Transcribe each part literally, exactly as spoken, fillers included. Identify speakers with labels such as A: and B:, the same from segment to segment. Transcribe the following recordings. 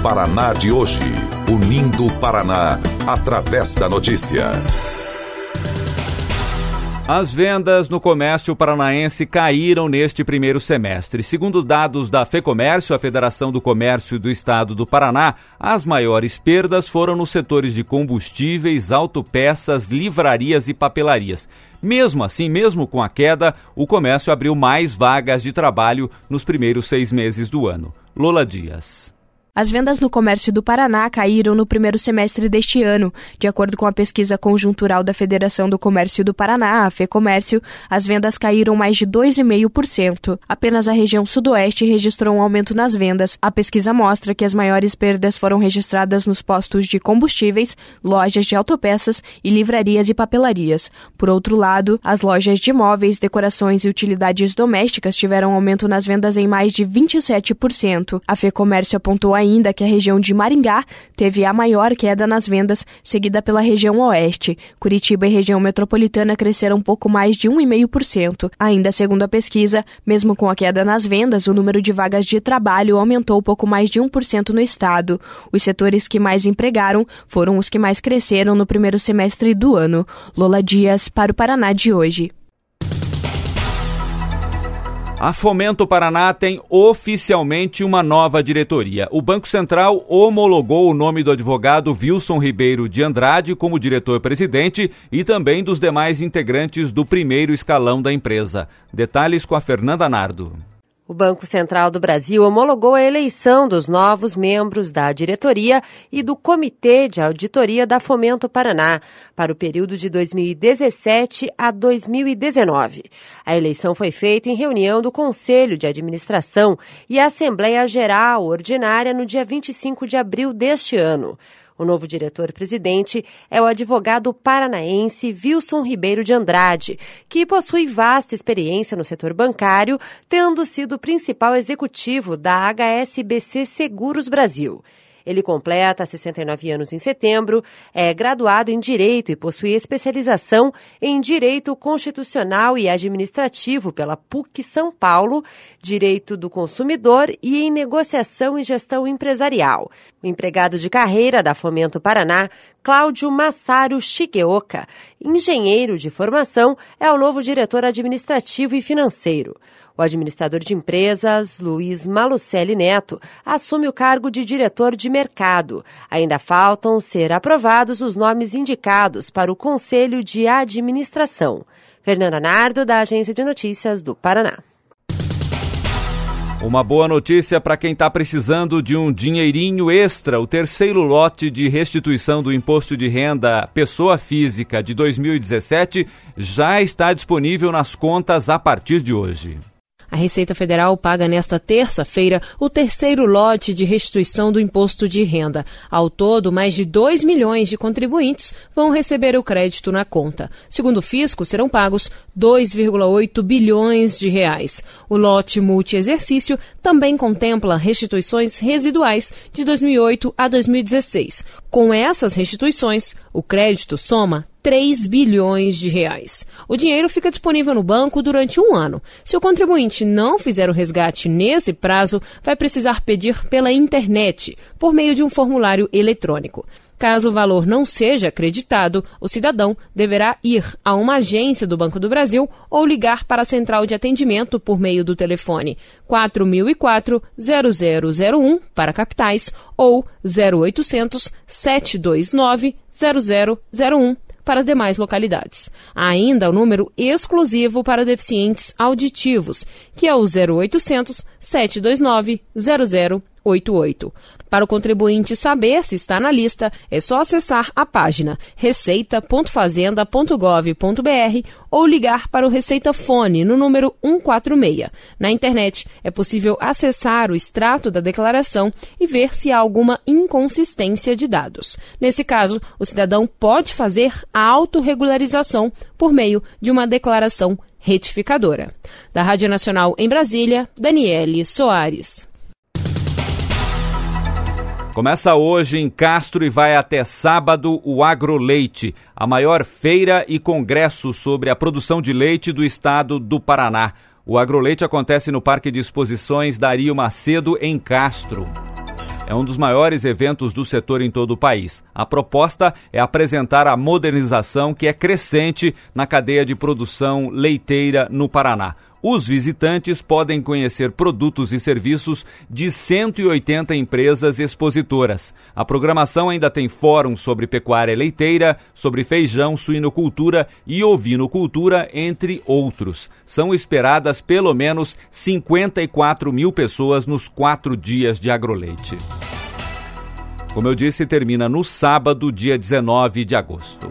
A: Paraná de hoje. Unindo o Paraná através da notícia.
B: As vendas no comércio paranaense caíram neste primeiro semestre. Segundo dados da FEComércio, a Federação do Comércio do Estado do Paraná, as maiores perdas foram nos setores de combustíveis, autopeças, livrarias e papelarias. Mesmo assim, mesmo com a queda, o comércio abriu mais vagas de trabalho nos primeiros seis meses do ano. Lola Dias.
C: As vendas no comércio do Paraná caíram no primeiro semestre deste ano. De acordo com a pesquisa conjuntural da Federação do Comércio do Paraná, a FEComércio, as vendas caíram mais de dois vírgula cinco por cento. Apenas a região sudoeste registrou um aumento nas vendas. A pesquisa mostra que as maiores perdas foram registradas nos postos de combustíveis, lojas de autopeças e livrarias e papelarias. Por outro lado, as lojas de móveis, decorações e utilidades domésticas tiveram aumento nas vendas em mais de vinte e sete por cento. A FEComércio apontou ainda ainda que a região de Maringá teve a maior queda nas vendas, seguida pela região oeste. Curitiba e região metropolitana cresceram um pouco mais de um vírgula cinco por cento. Ainda segundo a pesquisa, mesmo com a queda nas vendas, o número de vagas de trabalho aumentou pouco mais de um por cento no estado. Os setores que mais empregaram foram os que mais cresceram no primeiro semestre do ano. Lola Dias, para o Paraná de hoje.
B: A Fomento Paraná tem oficialmente uma nova diretoria. O Banco Central homologou o nome do advogado Wilson Ribeiro de Andrade como diretor-presidente e também dos demais integrantes do primeiro escalão da empresa. Detalhes com a Fernanda Nardo.
D: O Banco Central do Brasil homologou a eleição dos novos membros da diretoria e do Comitê de Auditoria da Fomento Paraná para o período de dois mil e dezessete a dois mil e dezenove. A eleição foi feita em reunião do Conselho de Administração e Assembleia Geral Ordinária no dia vinte e cinco de abril deste ano. O novo diretor-presidente é o advogado paranaense Wilson Ribeiro de Andrade, que possui vasta experiência no setor bancário, tendo sido o principal executivo da H S B C Seguros Brasil. Ele completa sessenta e nove anos em setembro, é graduado em Direito e possui especialização em Direito Constitucional e Administrativo pela P U C São Paulo, Direito do Consumidor e em Negociação e Gestão Empresarial. O empregado de carreira da Fomento Paraná, Cláudio Massaro Shigeoka, engenheiro de formação, é o novo diretor administrativo e financeiro. O administrador de empresas, Luiz Malucelli Neto, assume o cargo de diretor de mercado. Ainda faltam ser aprovados os nomes indicados para o Conselho de Administração. Fernanda Nardo, da Agência de Notícias do Paraná.
B: Uma boa notícia para quem está precisando de um dinheirinho extra. O terceiro lote de restituição do Imposto de Renda Pessoa Física de dois mil e dezessete já está disponível nas contas a partir de hoje.
E: A Receita Federal paga nesta terça-feira o terceiro lote de restituição do imposto de renda. Ao todo, mais de dois milhões de contribuintes vão receber o crédito na conta. Segundo o fisco, serão pagos dois vírgula oito bilhões de reais. O lote multi-exercício também contempla restituições residuais de dois mil e oito a dois mil e dezesseis. Com essas restituições, o crédito soma três bilhões de reais. O dinheiro fica disponível no banco durante um ano. Se o contribuinte não fizer o resgate nesse prazo, vai precisar pedir pela internet, por meio de um formulário eletrônico. Caso o valor não seja acreditado, o cidadão deverá ir a uma agência do Banco do Brasil ou ligar para a central de atendimento por meio do telefone quatro mil e quatro, zero zero zero um para capitais ou zero oitocentos, sete dois nove, zero zero zero um para as demais localidades. Há ainda o número exclusivo para deficientes auditivos, que é o zero oitocentos, sete dois nove, zero zero oito oito. Para o contribuinte saber se está na lista, é só acessar a página receita ponto fazenda ponto gov ponto br ou ligar para o Receita Fone no número um quatro seis. Na internet, é possível acessar o extrato da declaração e ver se há alguma inconsistência de dados. Nesse caso, o cidadão pode fazer a autorregularização por meio de uma declaração retificadora. Da Rádio Nacional em Brasília, Daniele Soares.
B: Começa hoje em Castro e vai até sábado o Agroleite, a maior feira e congresso sobre a produção de leite do estado do Paraná. O Agroleite acontece no Parque de Exposições Dario Macedo, em Castro. É um dos maiores eventos do setor em todo o país. A proposta é apresentar a modernização que é crescente na cadeia de produção leiteira no Paraná. Os visitantes podem conhecer produtos e serviços de cento e oitenta empresas expositoras. A programação ainda tem fóruns sobre pecuária leiteira, sobre feijão, suinocultura e ovinocultura, entre outros. São esperadas pelo menos cinquenta e quatro mil pessoas nos quatro dias de agroleite. Como eu disse, termina no sábado, dia dezenove de agosto.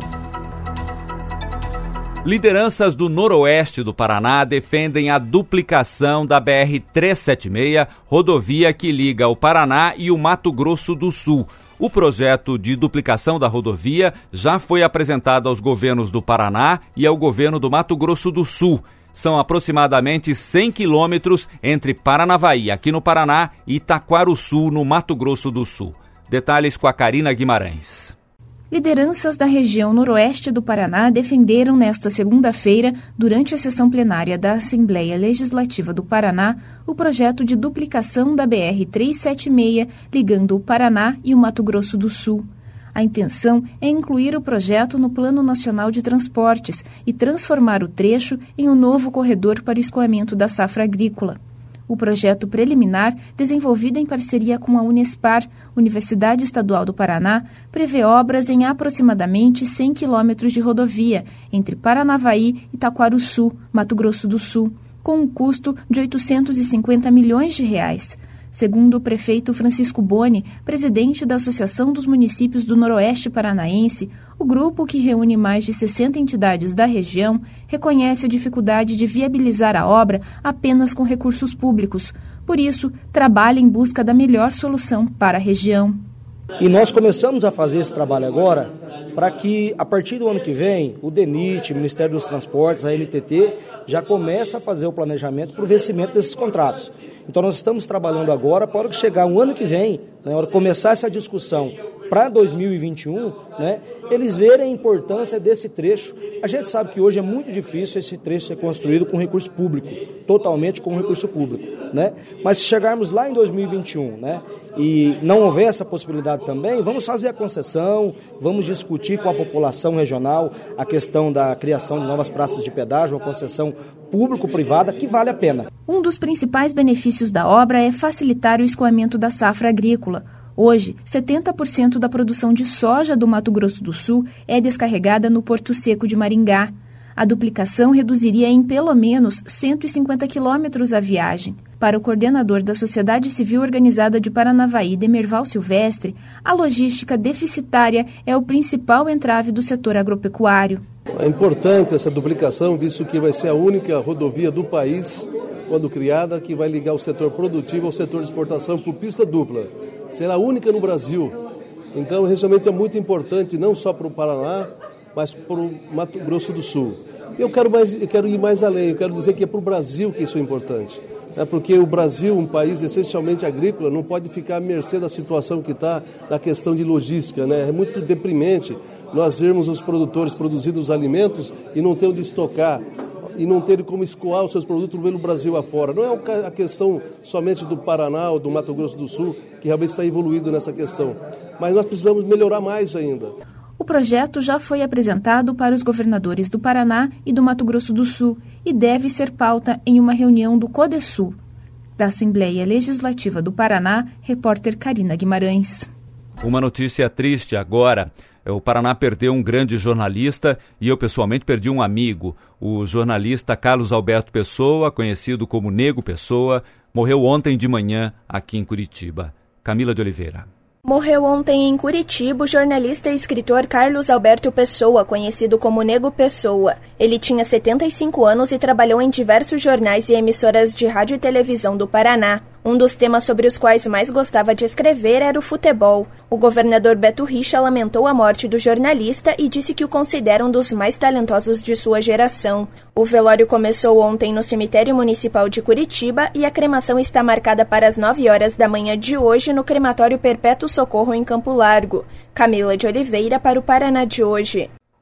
B: Lideranças do noroeste do Paraná defendem a duplicação da B R trezentos e setenta e seis, rodovia que liga o Paraná e o Mato Grosso do Sul. O projeto de duplicação da rodovia já foi apresentado aos governos do Paraná e ao governo do Mato Grosso do Sul. São aproximadamente cem quilômetros entre Paranavaí, aqui no Paraná, e Taquaruçu, no Mato Grosso do Sul. Detalhes com a Karina Guimarães.
F: Lideranças da região noroeste do Paraná defenderam nesta segunda-feira, durante a sessão plenária da Assembleia Legislativa do Paraná, o projeto de duplicação da B R trezentos e setenta e seis, ligando o Paraná e o Mato Grosso do Sul. A intenção é incluir o projeto no Plano Nacional de Transportes e transformar o trecho em um novo corredor para o escoamento da safra agrícola. O projeto preliminar, desenvolvido em parceria com a Unespar, Universidade Estadual do Paraná, prevê obras em aproximadamente cem quilômetros de rodovia entre Paranavaí e Taquaruçu, Mato Grosso do Sul, com um custo de oitocentos e cinquenta milhões de reais. Segundo o prefeito Francisco Boni, presidente da Associação dos Municípios do Noroeste Paranaense, o grupo, que reúne mais de sessenta entidades da região, reconhece a dificuldade de viabilizar a obra apenas com recursos públicos. Por isso, trabalha em busca da melhor solução para a região.
G: E nós começamos a fazer esse trabalho agora para que, a partir do ano que vem, o DENIT, o Ministério dos Transportes, a N T T, já comece a fazer o planejamento para o vencimento desses contratos. Então nós estamos trabalhando agora para que chegar um ano que vem, na né, hora de começar essa discussão para dois mil e vinte e um, né, eles verem a importância desse trecho. A gente sabe que hoje é muito difícil esse trecho ser construído com recurso público, totalmente com recurso público, né? Mas se chegarmos lá em dois mil e vinte e um, né, e não houver essa possibilidade também, vamos fazer a concessão, vamos discutir com a população regional a questão da criação de novas praças de pedágio, uma concessão público-privada que vale a pena.
F: Um dos principais benefícios da obra é facilitar o escoamento da safra agrícola. Hoje, setenta por cento da produção de soja do Mato Grosso do Sul é descarregada no Porto Seco de Maringá. A duplicação reduziria em pelo menos cento e cinquenta quilômetros a viagem. Para o coordenador da Sociedade Civil Organizada de Paranavaí, Demerval Silvestre, a logística deficitária é o principal entrave do setor agropecuário.
H: É importante essa duplicação, visto que vai ser a única rodovia do país, quando criada, que vai ligar o setor produtivo ao setor de exportação por pista dupla. Será a única no Brasil. Então, realmente é muito importante, não só para o Paraná, mas para o Mato Grosso do Sul. Eu quero, mais, eu quero ir mais além, eu quero dizer que é para o Brasil que isso é importante. É porque o Brasil, um país essencialmente agrícola, não pode ficar à mercê da situação que está na questão de logística, né? É muito deprimente nós vermos os produtores produzindo os alimentos e não ter onde estocar, e não ter como escoar os seus produtos pelo Brasil afora. Não é a questão somente do Paraná ou do Mato Grosso do Sul, que realmente está evoluído nessa questão, mas nós precisamos melhorar mais ainda.
F: O projeto já foi apresentado para os governadores do Paraná e do Mato Grosso do Sul e deve ser pauta em uma reunião do CODESUL. Da Assembleia Legislativa do Paraná, repórter Karina Guimarães.
B: Uma notícia triste agora. O Paraná perdeu um grande jornalista e eu pessoalmente perdi um amigo. O jornalista Carlos Alberto Pessoa, conhecido como Nego Pessoa, morreu ontem de manhã aqui em Curitiba. Camila de Oliveira.
I: Morreu ontem em Curitiba o jornalista e escritor Carlos Alberto Pessoa, conhecido como Nego Pessoa. Ele tinha setenta e cinco anos e trabalhou em diversos jornais e emissoras de rádio e televisão do Paraná. Um dos temas sobre os quais mais gostava de escrever era o futebol. O governador Beto Richa lamentou a morte do jornalista e disse que o considera um dos mais talentosos de sua geração. O velório começou ontem no cemitério municipal de Curitiba e a cremação está marcada para as nove horas da manhã de hoje no crematório Perpétuo Socorro em Campo Largo. Camila de Oliveira para o Paraná de hoje.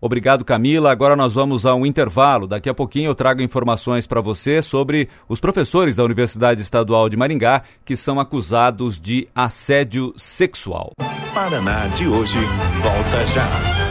B: Obrigado, Camila. Agora nós vamos a um intervalo. Daqui a pouquinho eu trago informações para você sobre os professores da Universidade Estadual de Maringá que são acusados de assédio sexual.
J: Paraná de hoje volta já.